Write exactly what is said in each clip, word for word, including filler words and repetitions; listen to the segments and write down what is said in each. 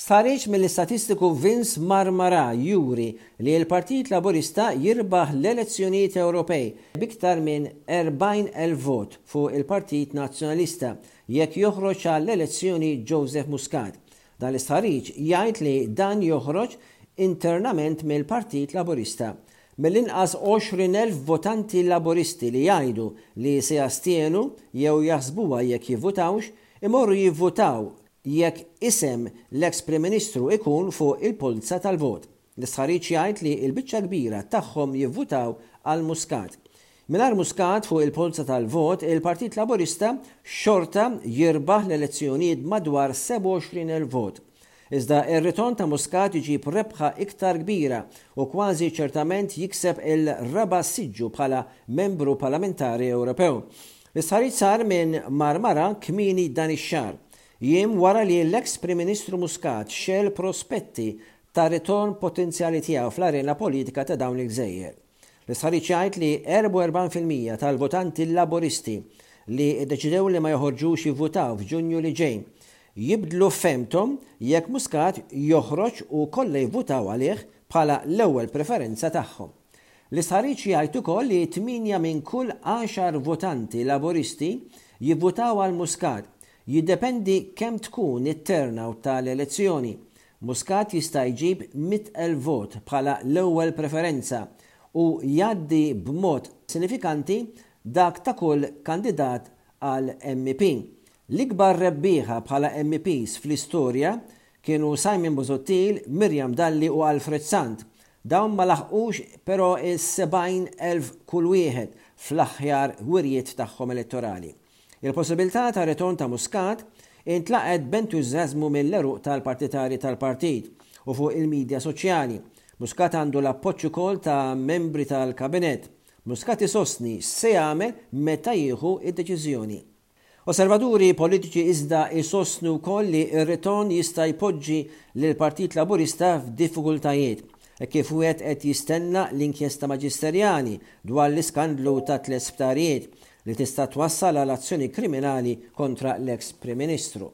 Stħarriġ mill-istatistiku Vince Marmara juri li l-Partit Laburista jirbaħ l-elezzjonijiet Ewropej biktar minn erbgħin elf vot fuq il-Partit Nazzjonalista jekk joħroġ għall-elezzjoni Joseph Muscat. Dan l-istħarriġ jgħid li dan joħroġ internament mill-Partit Laburista. Mill-inqas għoxrin elf votanti Laburisti li jgħidu li se jastienu jew jaħsbuha jekk jivvutawx imorru jivvutaw jekk isem l-eks Prim Ministru ikun fuq il-polza tal-vot. L-istħarriġ jgħid li l-biċċa kbira tagħhom jivvutaw għal Muscat. Mingħajr Muscat fuq il-polza tal-vot, il-Partit Laburista xorta jirbaħ l-elezzjonijiet madwar seba' u għoxrin elf vot. Iżda ir-ritorn ta' Muscat iġib rebħa iktar kbira u kważi ċertament jikseb il-raba' siġġu bħala membru parlamentari Ewropew. L-istħarriġ sar minn Marmara kmieni dan ix-xahar, jiem wara li l-eks Prim Ministru Muscat xel prospetti ta' ritorn potenzjali tiegħu fl-arena politika ta' dawn il-Gżejjer. L-istħarriġ jgħid li erbgħu u erbgħin fil-mija tal-votanti Laburisti li ddeċidew li ma joħorġux jivvutaw f'Ġunju li ġej jibdlu fehmthom jekk Muscat joħroġ u kollha jivvutaw għalih bħala l-ewwel preferenza tagħhom. L-istħarriġ jgħid ukoll li tminja minn kull għaxar votanti Laburisti jivvutaw għal Muscat. Jiddependi kemm tkun it-turnout tal-elezzjoni. Muscat jista' jġib mija elf vot bħala l-ewwel preferenza u jgħaddi b'mod sinifikanti dak ta' kull kandidat għal M P. L-ikbar rebbieħa bħala M Ps fl-istorja kienu Simon Busuttil, Miriam Dalli u Alfred Sant. Dawn ma laħqux però is-sebgħin elf kull wieħed fl-aħjar wirjiet tagħhom elettorali. Il-possibilità ta' ritorn ta' Muscat intlaqet b'entużjażmu mill-eruq tal-partitari tal-partit u fuq il-medja soċjali. Muscat għandu l-appoġġ ukoll ta' membri tal-kabinet. Muscat isostni se jagħmel meta jieħu id-deċiżjoni. Osservaturi politiċi iżda isostnu wkoll li r-ritorn jista' jpoġġi lill-Partit Laburista f'diffikultajiet kif wieħed qed jistenna l-inkjesta maġisterjali dwar l-iskandlu ta' tliet sptarijiet li tista' twassal għal azzjoni kriminali kontra l-eks Prim Ministru.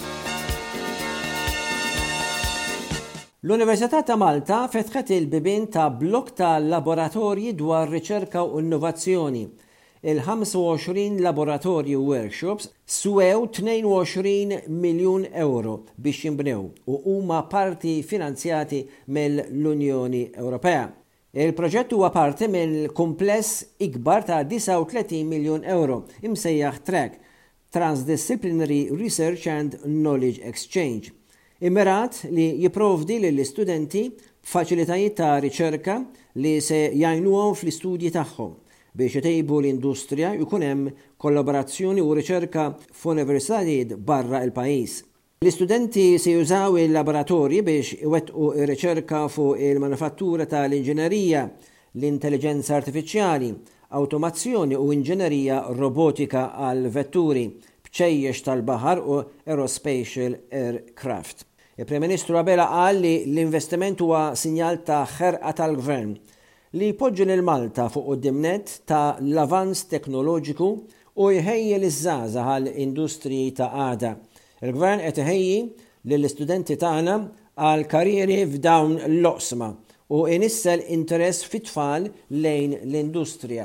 L-Università ta' Malta fetħet il-bibien ta' blok ta' laboratorji dwar riċerka u innovazzjoni. Il-ħamsa u għoxrin laboratorju workshops swew tnejn u għoxrin miljun euro biex jinbnew u huma parti finanzjati mill-Unjoni Ewropea. Il-proġett huwa parti mill-kumpless ikbar ta' tlieta u tletin miljun euro imsejjaħ TRAC, Transdisciplinary Research and Knowledge Exchange. Immirat li jipprovdi lill-istudenti b'faċilitajiet ta' riċerka li se jgħinuhom fl-istudji tagħhom biex itejbu l-industrija jkun hemm kollaborazzjoni u riċerka f'universitajiet barra il-pajjiż. L-istudenti se jużaw il-laboratorji biex iwettqu ir-riċerka fuq il-manufattura tal-inġinerija, l-intelligenza artifiċjali, automazzjoni u inġinerija robotika għal vetturi, bċejjex tal-baħar u aerospatial aircraft. Il-Prim Ministru Abela qal li l-investiment huwa sinjal ta' ħerqa tal-Gvern li jpoġġi lil Malta fuq qudiemnet ta' l-avanz teknoloġiku u jħejjel iż-żgħażagħ għall-industriji ta' għada. Il-Gvern qed iħejji lill-istudenti tagħna għal karrieri f'dawn l-oqsma u inissel interess fit-tfal lejn l-industrija.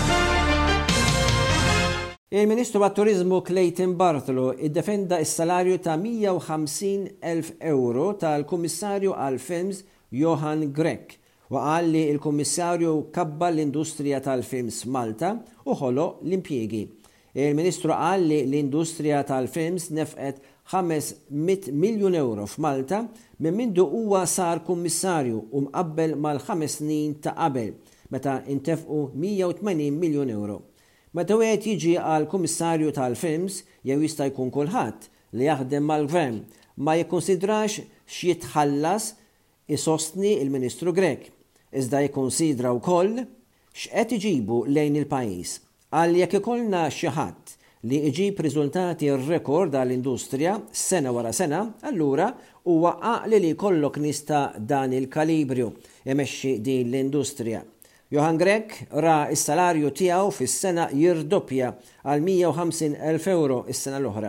Il-Ministru għat-Turiżmu Clayton Bartolo iddefenda s-salarju ta' mija u ħamsin elf euro tal-Kummissarju għal-Films Johan Grech u qal li l-Kummissarju kabba l-industrija tal-films Malta u ħoloq l-impjiegi. Il-Ministru qal li l-industrija tal-films nefqet ħamesmija miljun euro f'Malta minn mindu huwa sar kummissarju u mqabbel mal-ħames snin ta' qabel meta intefqu mija u tmenin miljun euro. Meta wieħed jiġi għal kummissarju tal-films jew jista' jkun kulħadd li jaħdem mal-Gvern ma jikkonsidrax x'jitħallas isostni il-Ministru Grech, iżda jikkonsidra wkoll x'qed iġibu lejn il-pajjiż. Għal jekk ikollna xi ħadd li iġib riżultati rekord għall-industrija sena wara sena, allura huwa għaqli li jkollok nista' dan il-kalibrju imexxi din l-industrija. Johan Grech ra s-salarju tiegħu fis-sena jirdoppja għal mija u ħamsin elf euro is-sena l-oħra.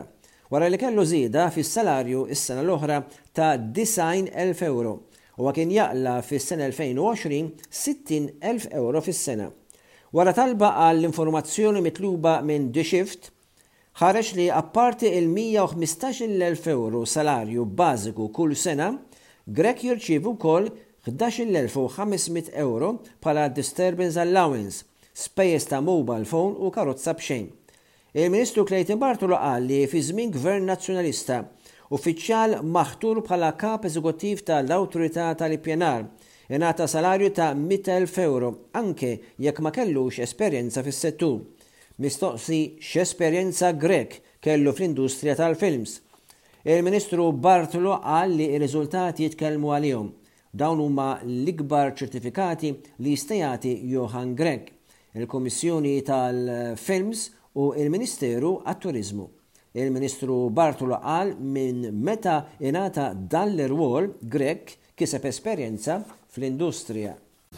wara li kellu żieda fis-salarju is-sena l-oħra ta' tisgħin elf euro u kien jaqla fis-sena elfejn u għoxrin sittin elf euro fis-sena. Wara talba għall-informazzjoni mitluba minn The Shift, ħareġ li apparti il-mija u ħmistax-il elf euro salarju bażiku kull sena, Grech jirċievu wkoll ħdax-il elf u ħamsmien euro bħala disturbance allowance, spejjeż ta' mobile phone u karozza b'xejn. Il-Ministru Clayton Bartolo qal li fi żmien Gvern Nazzjonalista uffiċjal maħtur bħala kap eżekuttiv tal-Awtorità tal-Ippjanar ingħata salarju ta' mija elf euro anke jekk ma kellux esperjenza fis-settur. Mistoqsi x'esperjenza Grech kellu fl-industrija tal-films. Il-Ministru Bartolo qal li r-riżultati jitkellmu għalihom. Dawn huma l-ikbar ċertifikati li jista' jagħti Johan Grech, il-Kummissjoni tal-Films u il-Ministeru għat-Turiżmu. Il-Ministru Bartolo qal minn meta ingħata dan l-irwol Grech kiseb esperjenza fl-industrija.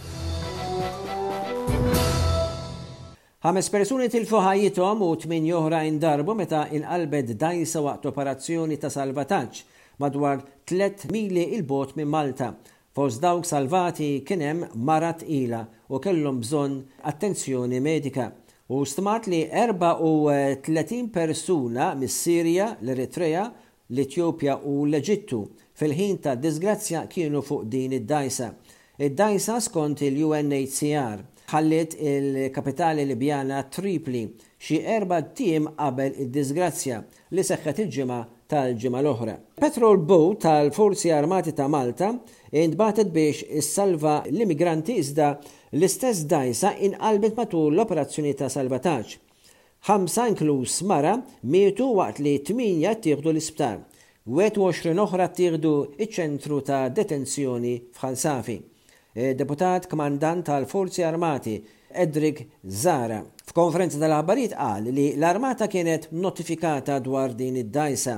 Ħames persuni tilfu ħajjithom u tmien oħrajn darbu meta inqalbet dgħajsa waqt operazzjoni ta' salvataġġ madwar tliet mili il-bogħod minn Malta. Fost dawk salvati kien hemm mara tqila u kellhom bżonn attenzjoni medika. U stmat li erba' u tletin persuna mis-Sirja, l-Eritrea, l-Etjopja u l-Eġittu fil-ħin ta' disgrazzja kienu fuq din id-dgħajsa. Id-dgħajsa skont il-U N H C R ħallet il-kapitali Libjana Tripli xi erba' tiem qabel id-disgrazzja li seħħet il-ġimgħa tal-ġimgħa l-oħra. Patrol boat tal-Forzi Armati ta' Malta intbatet biex issalva l-immigranti iżda l-istess dgħajsa inqalbet matul l-operazzjoni ta' salvataġġ. Ħamsa inkluż mara mietu waqt li tminja ttieħdu l-isptar. wieħed u għoxrin oħra ttieħdu iċ-ċentru ta' detenzjoni f'Ħalsafi. Deputat kmandant tal-Forzi Armati Edric Zara f'konferenza tal-aħbarijiet qal li l-Armata kienet notifikata dwar din id-dgħajsa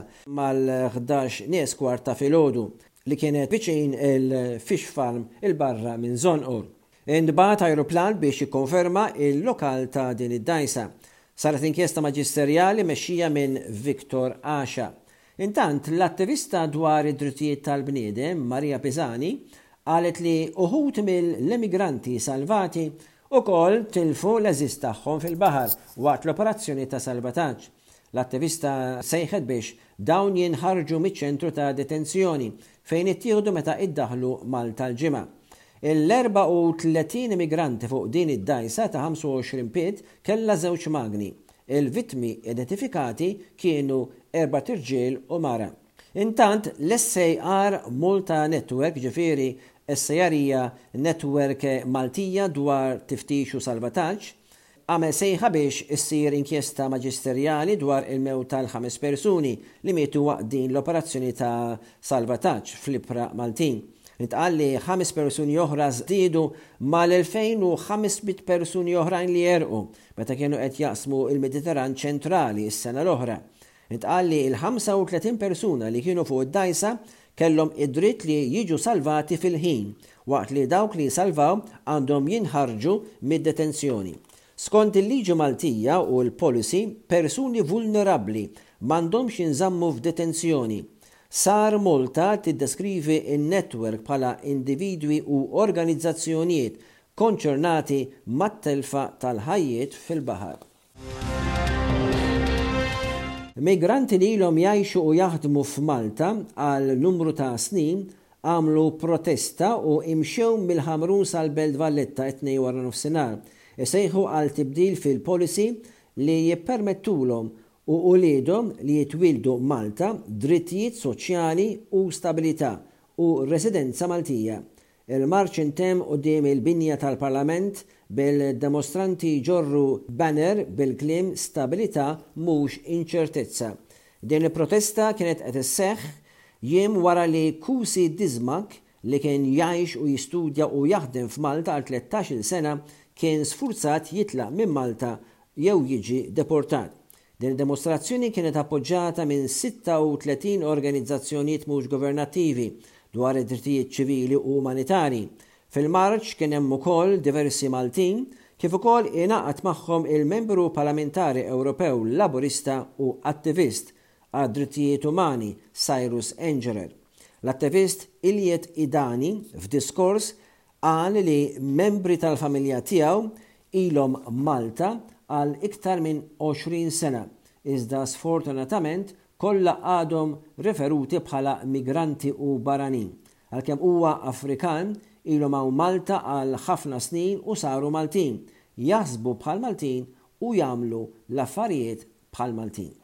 mal-ħdax nies kwart ta' filgħodu li kienet viċin il-fish farm il-barra minn Zonqur. Indbat ajruplan biex jikkonferma il-lokal ta' din id-dgħajsa. Saret inkjesta maġisterjali mexxija minn Viktor Asha. Intant l-attivista dwar id-drittijiet tal-bniedem Marija Pisani qalet li uħud mill-immigranti salvati ukoll tilfu l-eżiż tagħhom fil-baħar waqt l-operazzjoni ta' salvataġġ. L-attivista sejħet biex dawn jinħarġu miċ-ċentru ta' detenzjoni fejn ittieħdu meta iddaħlu Malta l-ġimgħa. Il-erba' u tletin immigranti fuq din id-dgħajsa ta' ħamsa u għoxrin pied kellha żewġ magni. Il-vittmi identifikati kienu erba' irġiel u mara. Intant l-S A R Malta Network ġifieri S-sejjarija Network Maltija dwar tiftix u salvataġġ għamel sejħa biex issir inkjesta maġisterjali dwar il-mewt tal-ħames persuni li mietu waqt din l-operazzjoni ta' salvataġġ fl-Ibra Maltin. Intqal li ħames persuni oħra żdiedu mal-elfejn u ħamsmien persuni oħrajn li jerqu meta kienu qed jaqsmu il-Mediterran ċentrali s-sena l-oħra. Intqal li l-ħamsa u tletin persuna li kienu fuq id-dgħajsa kellhom id-dritt li jiġu salvati fil-ħin waqt li dawk li salvaw għandhom jinħarġu mid-detenzjoni. Skont il-liġi Maltija u l-policy, persuni vulnerabbli m'għandhomx jinżammu f'detenzjoni. Sar Malta tiddeskrivi in-netwerk bħala individwi u organizzazzjonijiet konċernati mat-telfa tal-ħajjiet fil-baħar. Migranti li ilhom jgħixu u jaħdmu f'Malta għal numru ta' snin għamlu protesta u imxew mill-Ħamrun sal-Belt Valletta it-tnejn wara nofsinhar. Isejħu għal tibdil fil-policy li jippermettulhom u uliedhom li jitwildu Malta drittijiet soċjali u stabilità u residenza Maltija. Il-marċ intemm quddiem il-binja tal-Parlament bil-demostranti ġorru banner bil-kliem stabilità mhux inċertezza. Din il-protesta kienet qed isseħħ jiem wara li Kusi Dizmak li kien jgħix u jistudja u jaħdem f'Malta għal tlettax-il sena kien sfurzat jitlaq minn Malta jew jiġi deportat. Din id-demostrazzjoni kienet appoġġjata minn sitta u tletin organizzazzjonijiet mhux governattivi dwar id-drittijiet ċivili u umanitari. Fil-marċ kien hemm ukoll diversi Maltin kif ukoll ingħaqad magħhom il-membru parlamentari Ewropew Laburista u attivist għad-drittijiet umani Cyrus Engerer. L-attivist Iljet Idani f'diskors qal li membri tal-familja tiegħu ilhom Malta għal iktar minn għoxrin sena, iżda sfortunatament kollha għadhom referuti bħala migranti u barranin. Għalkemm huwa Afrikan, ilhom hawn Malta għal ħafna snin u saru Maltin, jaħsbu bħal Maltin u jagħmlu l-affarijiet bħal Maltin.